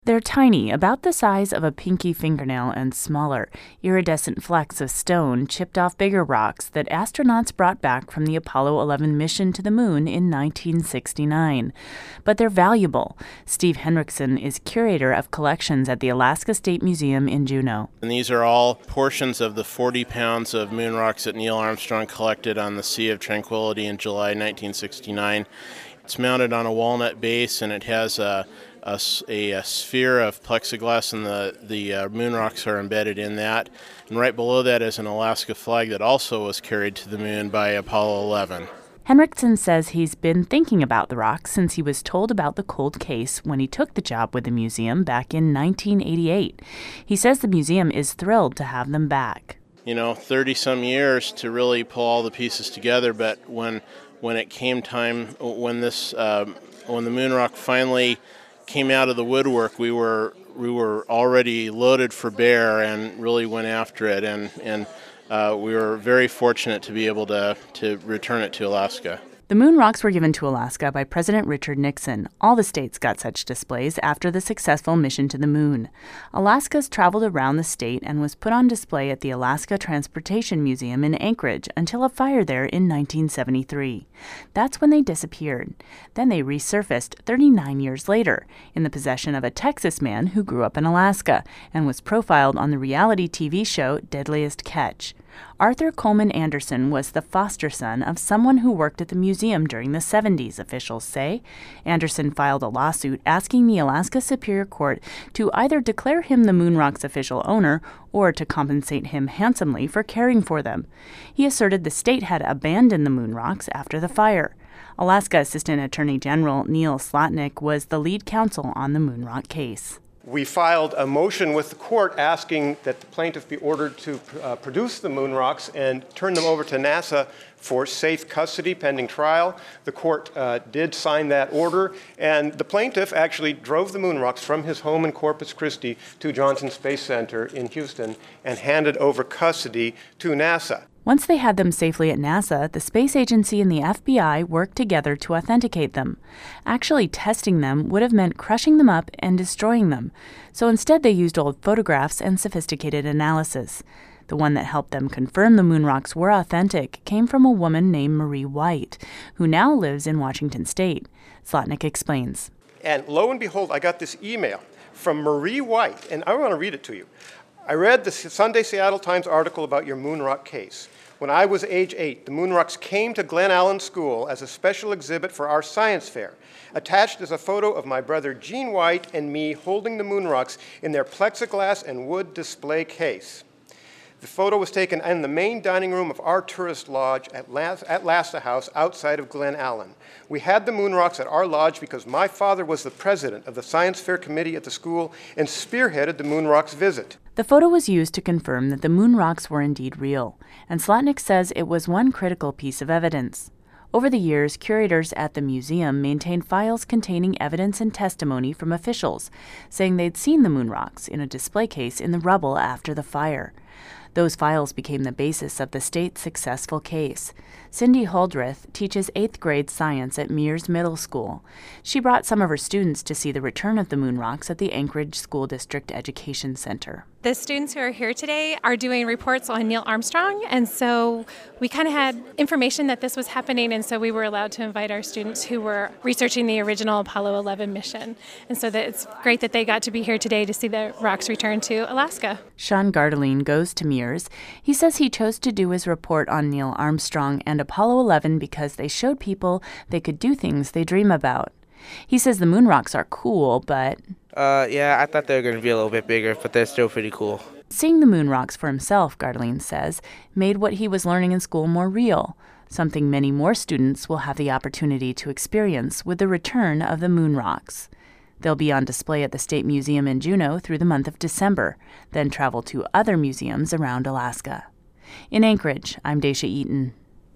They're tiny, about the size of a pinky fingernail and smaller, iridescent flecks of stone chipped off bigger rocks that astronauts brought back from the Apollo 11 mission to the moon in 1969. But they're valuable. Steve Henriksen is curator of collections at the Alaska State Museum in Juneau. And these are all portions of the 40 pounds of moon rocks that Neil Armstrong collected on the Sea of Tranquility in July 1969. It's mounted on a walnut base, and it has a sphere of plexiglass, and the moon rocks are embedded in that. And right below that is an Alaska flag that also was carried to the moon by Apollo 11. Henriksen says he's been thinking about the rocks since he was told about the cold case when he took the job with the museum back in 1988. He says the museum is thrilled to have them back. 30-some years to really pull all the pieces together, but when it came time, when the moon rock finally came out of the woodwork, we were already loaded for bear and really went after it, and we were very fortunate to be able to return it to Alaska. The moon rocks were given to Alaska by President Richard Nixon. All the states got such displays after the successful mission to the moon. Alaska's traveled around the state and was put on display at the Alaska Transportation Museum in Anchorage until a fire there in 1973. That's when they disappeared. Then they resurfaced 39 years later in the possession of a Texas man who grew up in Alaska and was profiled on the reality TV show Deadliest Catch. Arthur Coleman Anderson was the foster son of someone who worked at the museum during the 70s, officials say. Anderson filed a lawsuit asking the Alaska Superior Court to either declare him the moon rock's official owner or to compensate him handsomely for caring for them. He asserted the state had abandoned the moon rocks after the fire. Alaska Assistant Attorney General Neil Slotnick was the lead counsel on the moon rock case. We filed a motion with the court asking that the plaintiff be ordered to produce the moon rocks and turn them over to NASA for safe custody pending trial. The court did sign that order, and the plaintiff actually drove the moon rocks from his home in Corpus Christi to Johnson Space Center in Houston and handed over custody to NASA. Once they had them safely at NASA, the space agency and the FBI worked together to authenticate them. Actually testing them would have meant crushing them up and destroying them. So instead they used old photographs and sophisticated analysis. The one that helped them confirm the moon rocks were authentic came from a woman named Marie White, who now lives in Washington State. Slotnick explains. And lo and behold, I got this email from Marie White, and I want to read it to you. I read the Sunday Seattle Times article about your moon rock case. When I was age 8, the moon rocks came to Glen Allen School as a special exhibit for our science fair. Attached is a photo of my brother Gene White and me holding the moon rocks in their plexiglass and wood display case. The photo was taken in the main dining room of our tourist lodge at Lasta House outside of Glen Allen. We had the moon rocks at our lodge because my father was the president of the science fair committee at the school and spearheaded the moon rocks visit. The photo was used to confirm that the moon rocks were indeed real, and Slotnick says it was one critical piece of evidence. Over the years, curators at the museum maintained files containing evidence and testimony from officials, saying they'd seen the moon rocks in a display case in the rubble after the fire. Those files became the basis of the state's successful case. Cindy Holdreth teaches 8th grade science at Mears Middle School. She brought some of her students to see the return of the moon rocks at the Anchorage School District Education Center. The students who are here today are doing reports on Neil Armstrong, and so we kind of had information that this was happening, and so we were allowed to invite our students who were researching the original Apollo 11 mission. And so it's great that they got to be here today to see the rocks return to Alaska. Sean Gardeline goes to Mears. He says he chose to do his report on Neil Armstrong and Apollo 11 because they showed people they could do things they dream about. He says the moon rocks are cool, but... Yeah, I thought they were going to be a little bit bigger, but they're still pretty cool. Seeing the moon rocks for himself, Gardeline says, made what he was learning in school more real, something many more students will have the opportunity to experience with the return of the moon rocks. They'll be on display at the State Museum in Juneau through the month of December, then travel to other museums around Alaska. In Anchorage, I'm Daisha Eaton.